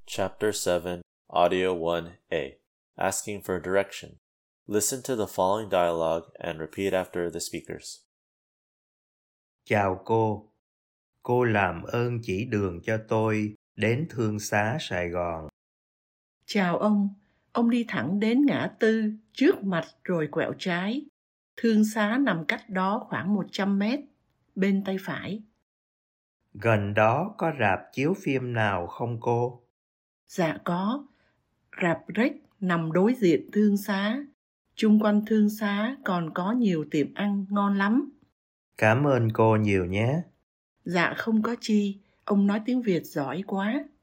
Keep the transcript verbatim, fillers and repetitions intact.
Chapter seven, Audio one A, Asking for Direction. Listen to the following dialogue and repeat after the speakers. Chào cô, cô làm ơn chỉ đường cho tôi đến Thương Xá Sài Gòn. Chào ông, ông đi thẳng đến ngã tư, trước mặt rồi quẹo trái. Thương Xá nằm cách đó khoảng một trăm mét, bên tay phải. Gần đó có rạp chiếu phim nào không cô? Dạ có, rạp Rex nằm đối diện Thương Xá. Chung quanh Thương Xá còn có nhiều tiệm ăn ngon lắm. Cảm ơn cô nhiều nhé. Dạ không có chi, ông nói tiếng Việt giỏi quá.